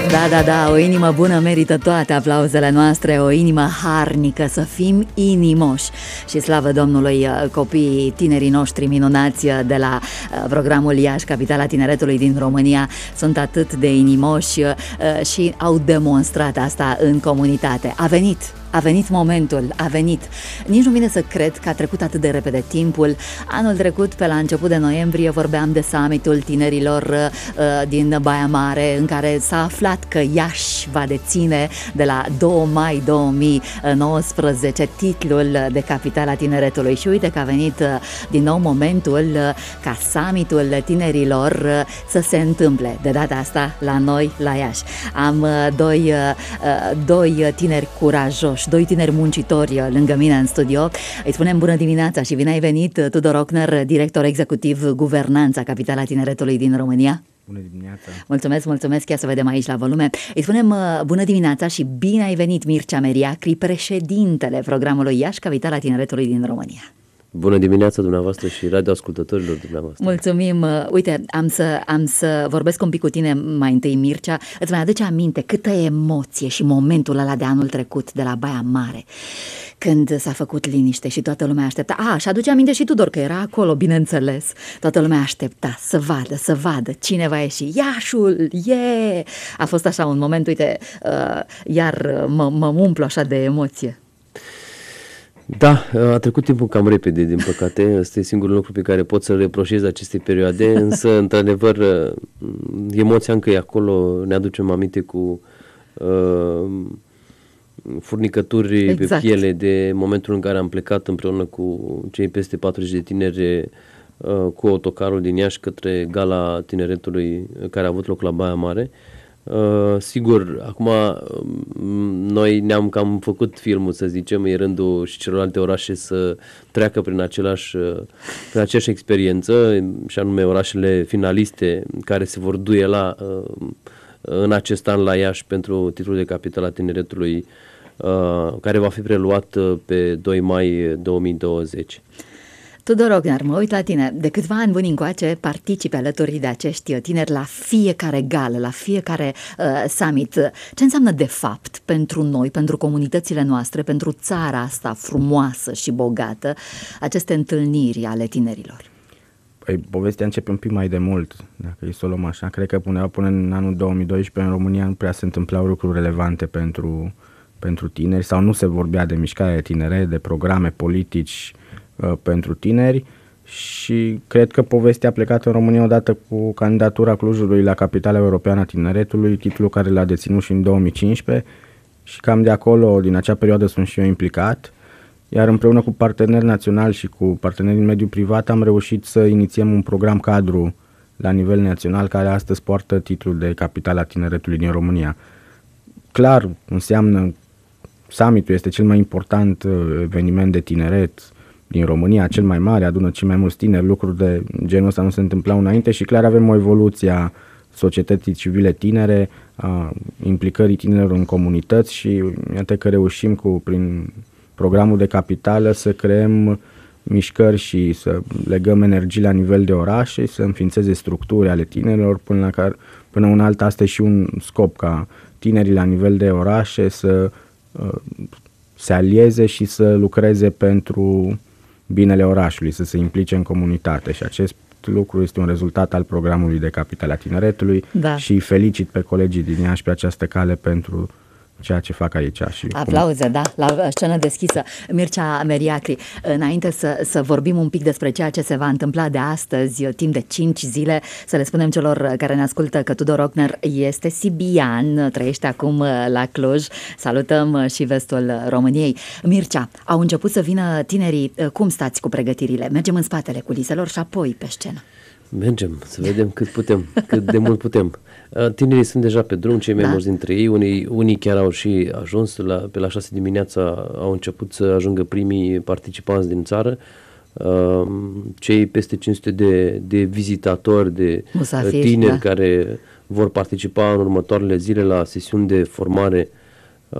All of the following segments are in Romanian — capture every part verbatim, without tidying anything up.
Da, da, da, o inimă bună merită toate aplauzele noastre, o inimă harnică, să fim inimoși. Și slavă Domnului, copiii, tinerii noștri minunați de la programul Iași, capitala tineretului din România, sunt atât de inimoși și au demonstrat asta în comunitate. A venit! A venit momentul, a venit. Nici nu vine să cred că a trecut atât de repede timpul. Anul trecut, pe la început de noiembrie, vorbeam de summitul tinerilor uh, din Baia Mare, în care s-a aflat că Iași va deține de la doi mai două mii nouăsprezece titlul de capitala tineretului. Și uite că a venit uh, din nou momentul uh, ca summitul tinerilor uh, să se întâmple. De data asta, la noi, la Iași. Am uh, doi, uh, doi tineri curajoși, doi tineri muncitori lângă mine în studio. Îi spunem bună dimineața și bine ai venit, Tudor Ochner, director executiv Guvernanța, capitala tineretului din România. Bună dimineața! Mulțumesc, mulțumesc, ia să vedem aici la volume. Îi spunem bună dimineața și bine ai venit, Mircea Meriacri, președintele programului Iași, capitala tineretului din România. Bună dimineața dumneavoastră și radioascultătorilor dumneavoastră. Mulțumim. Uite, am să, am să vorbesc un pic cu tine mai întâi, Mircea. Îți mai aduce aminte câtă emoție și momentul ăla de anul trecut de la Baia Mare, când s-a făcut liniște și toată lumea aștepta. A, și aduce aminte și Tudor că era acolo, bineînțeles. Toată lumea aștepta să vadă, să vadă cine va ieși. Iașul, yeah! A fost așa un moment, uite, uh, iar mă, mă umplu așa de emoție. Da, a trecut timpul cam repede, din păcate. Ăsta e singurul lucru pe care pot să-l reproșez acestei perioade, însă, într-adevăr, emoția încă e acolo. Ne aducem aminte cu uh, furnicături exact. Pe piele de momentul în care am plecat împreună cu cei peste patruzeci de tineri uh, cu autocarul din Iași către gala tineretului care a avut loc la Baia Mare. Uh, sigur, acum noi ne-am cam făcut filmul, să zicem, e rândul și celelalte orașe să treacă prin același, prin aceeași experiență, și anume orașele finaliste care se vor duela uh, în acest an la Iași pentru titlul de capitala tineretului, uh, care va fi preluat pe doi mai două mii douăzeci. Tudor Ochner, mă uit la tine. De câțiva ani buni încoace participi alături de acești tineri la fiecare gală, la fiecare uh, summit. Ce înseamnă de fapt pentru noi, pentru comunitățile noastre, pentru țara asta frumoasă și bogată, aceste întâlniri ale tinerilor? Păi, povestea începe un pic mai de mult, dacă e să o luăm așa. Cred că până, până în anul două mii doisprezece în România nu prea se întâmplau lucruri relevante pentru, pentru tineri, sau nu se vorbea de mișcare de tineret, de programe politici pentru tineri, și cred că povestea a plecat în România odată cu candidatura Clujului la Capitala Europeană a Tineretului, titlul care l-a deținut și în două mii cincisprezece, și cam de acolo, din acea perioadă, sunt și eu implicat, iar împreună cu parteneri naționali și cu parteneri din mediul privat am reușit să inițiem un program cadru la nivel național care astăzi poartă titlul de Capitala Tineretului din România. Clar, înseamnă, summitul este cel mai important eveniment de tineret din România, cel mai mare, adună cei mai mulți tineri, lucruri de genul ăsta nu se întâmplau înainte, și clar avem o evoluție a societății civile tinere, a implicării tinerilor în comunități, și iată că reușim cu, prin programul de capitală, să creăm mișcări și să legăm energii la nivel de orașe, să înființeze structuri ale tinerilor, până la care, până un alt, asta e și un scop, ca tinerii la nivel de orașe să uh, se alieze și să lucreze pentru binele orașului, să se implice în comunitate, și acest lucru este un rezultat al programului de Capitala Tineretului, da. Și felicit pe colegii din Iași pe această cale pentru ceea ce fac aici. Și aplauze, cum... da, la scenă deschisă. Mircea Meriacri, înainte să, să vorbim un pic despre ceea ce se va întâmpla de astăzi, timp de cinci zile, să le spunem celor care ne ascultă că Tudor Ochner este sibian, trăiește acum la Cluj. Salutăm și vestul României. Mircea, au început să vină tinerii. Cum stați cu pregătirile? Mergem în spatele culiselor și apoi pe scenă. Mergem, să vedem cât putem, cât de mult putem. Tinerii sunt deja pe drum, cei mai da. mulți dintre ei, unii, unii chiar au și ajuns, la, pe la șase dimineața au început să ajungă primii participanți din țară, cei peste cinci sute de, de vizitatori, de Musafiri, tineri da. care vor participa în următoarele zile la sesiuni de formare,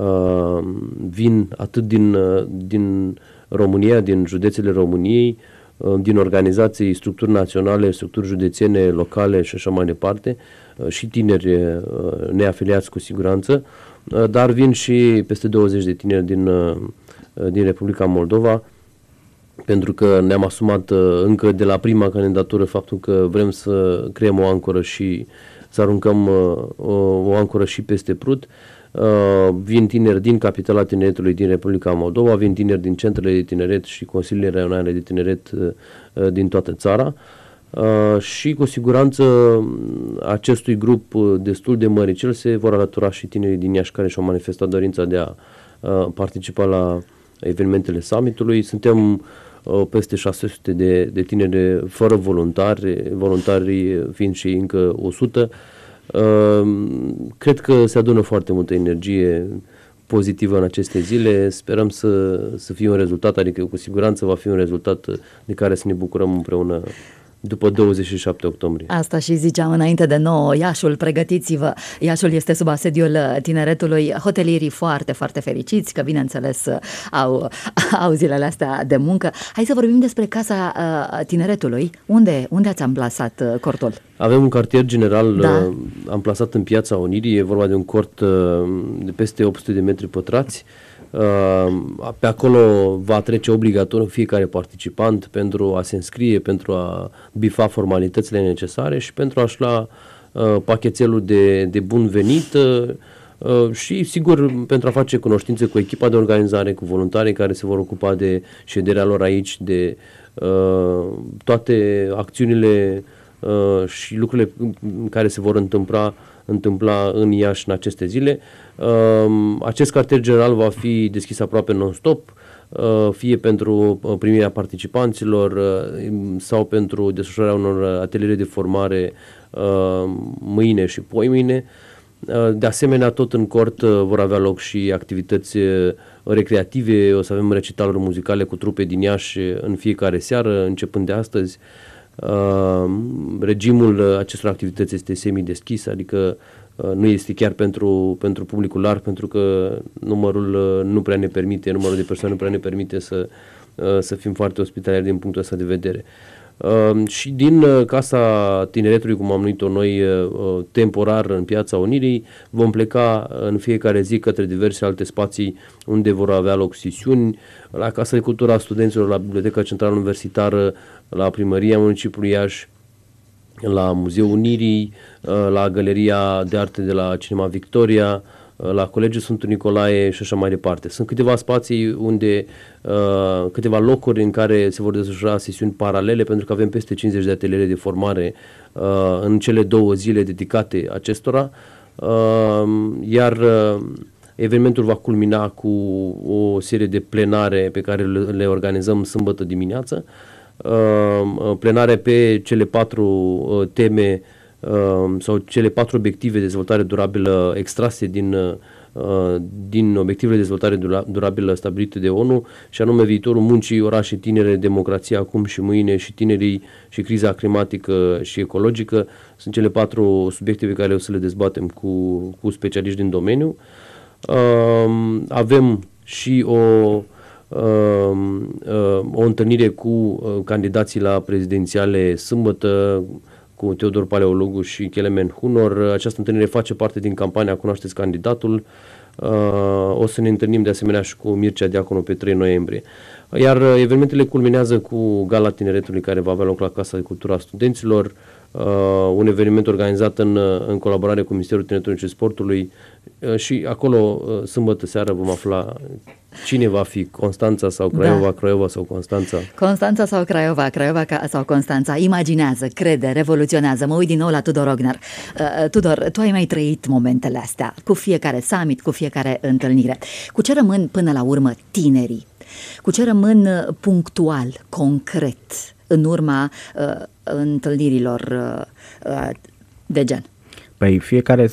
vin atât din, din România, din județele României, din organizații, structuri naționale, structuri județene, locale și așa mai departe, și tineri neafiliați cu siguranță, dar vin și peste douăzeci de tineri din, din Republica Moldova, pentru că ne-am asumat încă de la prima candidatură faptul că vrem să creăm o ancoră și să aruncăm o, o ancoră și peste Prut. Uh, vin tineri din capitala tineretului din Republica Moldova, vin tineri din centrele de tineret și consiliile raionale de tineret uh, din toată țara uh, și cu siguranță acestui grup destul de măricel se vor alătura și tinerii din Iași care și-au manifestat dorința de a uh, participa la evenimentele summitului. Suntem uh, peste șase sute de, de tineri fără voluntari, voluntari fiind și încă o sută. Uh, cred că se adună foarte multă energie pozitivă în aceste zile. Sperăm să, să fie un rezultat, adică cu siguranță va fi un rezultat de care să ne bucurăm împreună după douăzeci și șapte octombrie. Asta și ziceam înainte de nouă, Iașul, pregătiți-vă. Iașul este sub asediul tineretului, hotelierii foarte, foarte fericiți că, bineînțeles, au, au zilele astea de muncă. Hai să vorbim despre Casa Tineretului. Unde, unde ați amplasat cortul? Avem un cartier general da. amplasat în Piața Unirii, e vorba de un cort de peste opt sute de metri pătrați. Pe acolo va trece obligatoriu fiecare participant pentru a se înscrie, pentru a bifa formalitățile necesare și pentru a-și lua uh, pachetelul de, de bun venit uh, și, sigur, pentru a face cunoștințe cu echipa de organizare, cu voluntarii care se vor ocupa de șederea lor aici, de uh, toate acțiunile uh, și lucrurile care se vor întâmpla întâmpla în Iași în aceste zile. Uh, acest cartier general va fi deschis aproape non-stop, uh, fie pentru primirea participanților uh, sau pentru desfășurarea unor ateliere de formare uh, mâine și poimâine. Uh, de asemenea, tot în cort uh, vor avea loc și activități uh, recreative, o să avem recitaluri muzicale cu trupe din Iași în fiecare seară, începând de astăzi. Uh, regimul acestor activități este semi-deschis, adică uh, nu este chiar pentru, pentru publicul larg, pentru că numărul uh, nu prea ne permite, numărul de persoane nu prea ne permite să, uh, să fim foarte ospitalieri din punctul ăsta de vedere. Uh, și din uh, Casa Tineretului, cum am numit-o noi, uh, temporar în Piața Unirii, vom pleca în fiecare zi către diverse alte spații unde vor avea loc sesiuni, la Casa de Cultură a Studenților, la Biblioteca Centrală Universitară, la Primăria Municipiului Iași, la Muzeul Unirii, la Galeria de Arte de la Cinema Victoria, la Colegiul Sfântul Nicolae și așa mai departe. Sunt câteva spații unde, câteva locuri în care se vor desfășura sesiuni paralele, pentru că avem peste cincizeci de ateliere de formare în cele două zile dedicate acestora, iar evenimentul va culmina cu o serie de plenare pe care le organizăm sâmbătă dimineață, plenare pe cele patru teme sau cele patru obiective de dezvoltare durabilă extrase din, din obiectivele de dezvoltare durabilă stabilite de ONU, și anume viitorul muncii, orașe tinere, democrația acum și mâine și tinerii și criza climatică și ecologică. Sunt cele patru subiecte pe care o să le dezbatem cu, cu specialiști din domeniu. Uh, avem și o, uh, uh, o întâlnire cu uh, candidații la prezidențiale sâmbătă, cu Teodor Paleologu și Kelemen Hunor. Această întâlnire face parte din campania Cunoașteți candidatul. Uh, o să ne întâlnim de asemenea și cu Mircea Diaconu pe trei noiembrie. Iar uh, evenimentele culminează cu Gala Tineretului, care va avea loc la Casa de Cultură a Studenților, uh, un eveniment organizat în, în colaborare cu Ministerul Tineretului și Sportului, uh, și acolo uh, sâmbătă seară vom afla cine va fi, Constanța sau Craiova, da. Craiova sau Constanța. Constanța sau Craiova, Craiova sau Constanța. Imaginează, crede, revoluționează. Mă uit din nou la Tudor Ognar. Uh, Tudor, tu ai mai trăit momentele astea, cu fiecare summit, cu fiecare întâlnire. Cu ce rămân până la urmă tinerii? Cu ce rămân punctual, concret, în urma uh, întâlnirilor uh, de gen? Păi fiecare,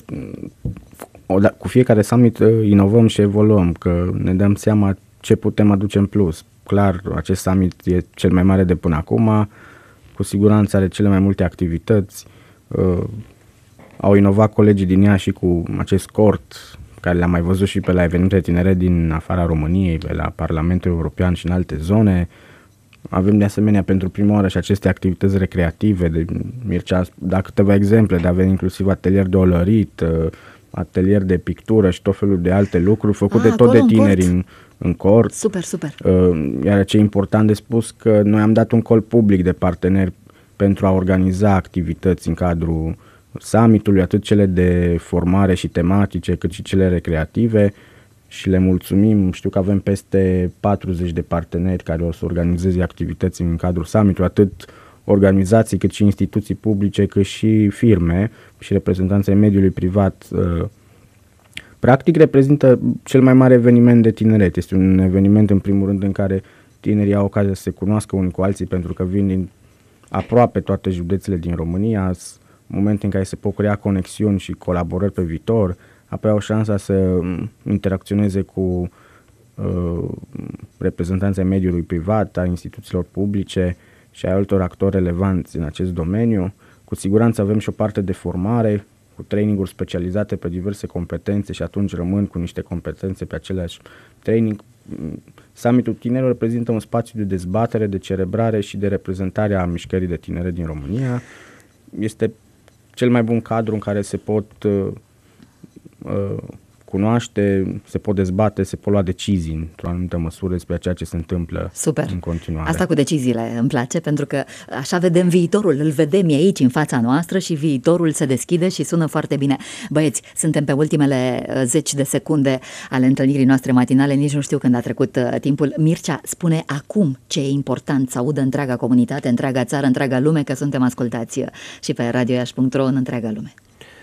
cu fiecare summit inovăm și evoluăm, că ne dăm seama ce putem aduce în plus. Clar, acest summit e cel mai mare de până acum, cu siguranță are cele mai multe activități. Uh, au inovat colegii din ea și cu acest cort, care le-am mai văzut și pe la evenimente tinere din afara României, pe la Parlamentul European și în alte zone. avem de asemenea pentru prima oară și aceste activități recreative. De, Mircea da câteva exemple, de avem inclusiv atelier de olărit, atelier de pictură și tot felul de alte lucruri făcute ah, tot de tineri în în, în cort. Super, super. Iar ce e important de spus că noi am dat un call public de parteneri pentru a organiza activități în cadrul summitului, atât cele de formare și tematice, cât și cele recreative, și le mulțumim. Știu că avem peste patruzeci de parteneri care o să organizeze activități în cadrul summitului, atât organizații, cât și instituții publice, cât și firme și reprezentanții mediului privat. Practic reprezintă cel mai mare eveniment de tineret. Este un eveniment în primul rând în care tinerii au ocazia să se cunoască unii cu alții, pentru că vin din aproape toate județele din România, moment în care se pot crea conexiuni și colaborări pe viitor, apoi au șansa să interacționeze cu uh, reprezentanții mediului privat, a instituțiilor publice și a altor actori relevanți în acest domeniu. Cu siguranță avem și o parte de formare, cu traininguri specializate pe diverse competențe și atunci rămân cu niște competențe pe aceleași training. Summitul Tinerilor reprezintă un spațiu de dezbatere, de celebrare și de reprezentare a mișcării de tineret din România. Este cel mai bun cadru în care se pot uh, uh, cunoaște, se pot dezbate, se pot lua decizii într-o anumită măsură despre ceea ce se întâmplă Super. în continuare. Asta cu deciziile îmi place, pentru că așa vedem viitorul, îl vedem aici în fața noastră și viitorul se deschide și sună foarte bine. Băieți, suntem pe ultimele zeci de secunde ale întâlnirii noastre matinale, nici nu știu când a trecut timpul. Mircea, spune acum ce e important să audă întreaga comunitate, întreaga țară, întreaga lume, că suntem ascultați și pe radio iași punct ro în întreaga lume.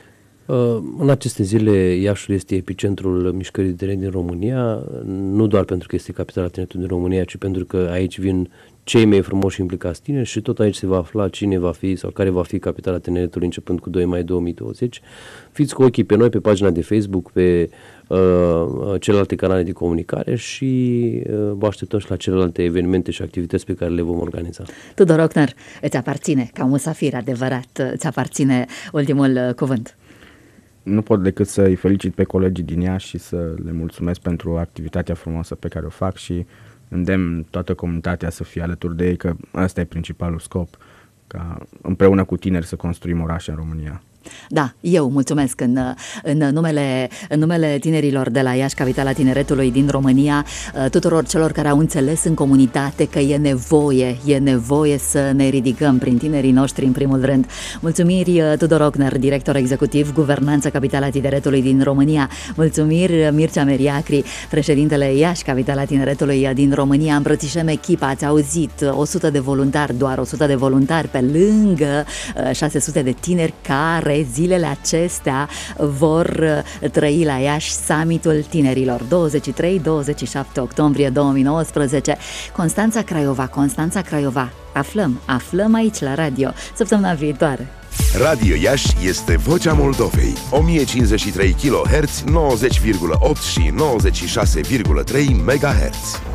În aceste zile Iașul este epicentrul mișcării de tineri din România, nu doar pentru că este capitala tineretului din România, ci pentru că aici vin cei mai frumoși și implicați tineri și tot aici se va afla cine va fi sau care va fi capitala tineretului începând cu doi mai două mii douăzeci. Fiți cu ochii pe noi, pe pagina de Facebook, pe uh, celelalte canale de comunicare și uh, vă așteptăm și la celelalte evenimente și activități pe care le vom organiza. Tudor Ochner, îți aparține, ca musafir adevărat, îți aparține ultimul cuvânt. Nu pot decât să-i felicit pe colegii din Iași și să le mulțumesc pentru activitatea frumoasă pe care o fac și îndemn toată comunitatea să fie alături de ei, că ăsta e principalul scop, ca împreună cu tineri să construim orașe în România. Da, eu mulțumesc în, în, numele, în numele tinerilor de la Iași, capitala tineretului din România, tuturor celor care au înțeles în comunitate că e nevoie, e nevoie să ne ridicăm prin tinerii noștri în primul rând. Mulțumiri Tudor Ochner, director executiv, Guvernanță Capitala Tineretului din România. Mulțumiri Mircea Meriacri, președintele Iași, capitala tineretului din România. Îmbrățișăm echipa, ați auzit, o sută de voluntari, doar o sută de voluntari pe lângă șase sute de tineri care zilele acestea vor trăi la Iași summitul tinerilor, douăzeci și trei douăzeci și șapte octombrie două mii nouăsprezece. Constanța Craiova, Constanța Craiova, aflăm, aflăm aici la radio săptămâna viitoare. Radio Iași este vocea Moldovei, o mie cincizeci și trei kilohertz, nouăzeci virgulă opt și nouăzeci și șase virgulă trei megahertz.